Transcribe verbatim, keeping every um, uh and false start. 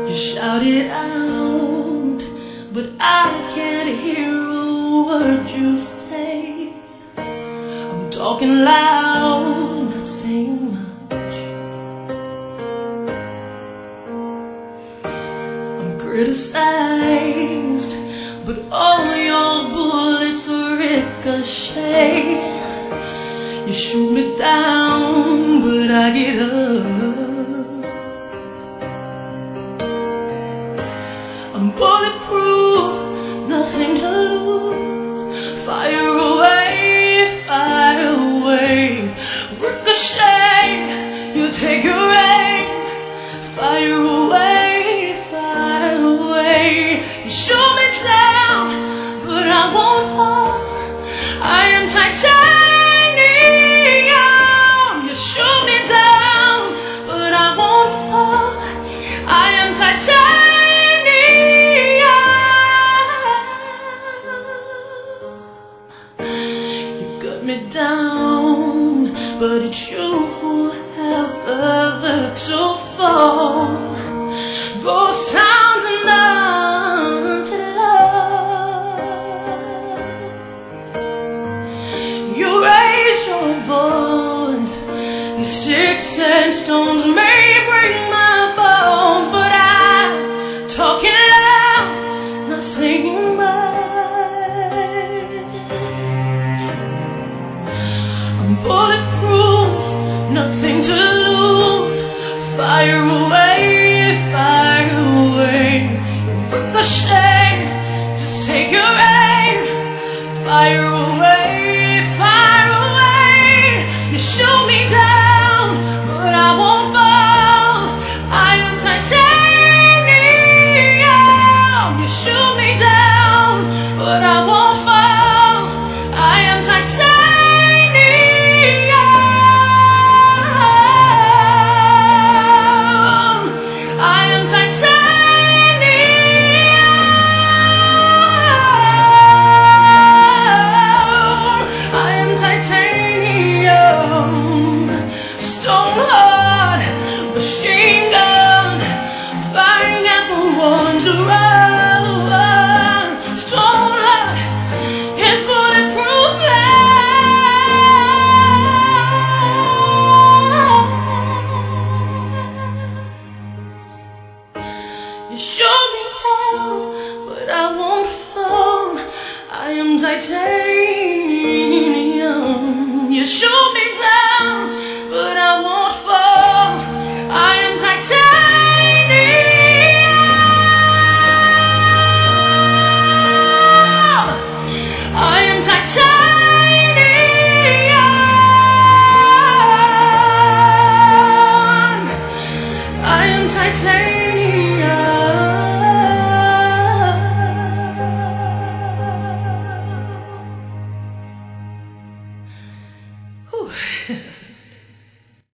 You shout it out, but I can't hear a word you say. I'm talking loud, not saying much. I'm criticized, but all your bullets ricochet. You shoot me down, but I get up. I'm bulletproof, nothing to lose. Fire away, fire away. Ricochet, you take your aim. Fire away, fire away. You shoot me down, but I won't fall. I am titanium. You shoot me down, but I won't fall. I am titanium. Me down, but it's you who have further to fall. Ghost towns and none to love. You raise your voice. These sticks and stones may break my bones, but I'm talking loud, not saying much. Bulletproof, nothing to lose. Fire away, fire away. Ricochet, just take your aim. Fire away, fire away. You shoot me down, but I won't fall. I am titanium. You shoot me down, but I won't fall. I am titanium. You shoot me down, but I won't fall. I am titanium.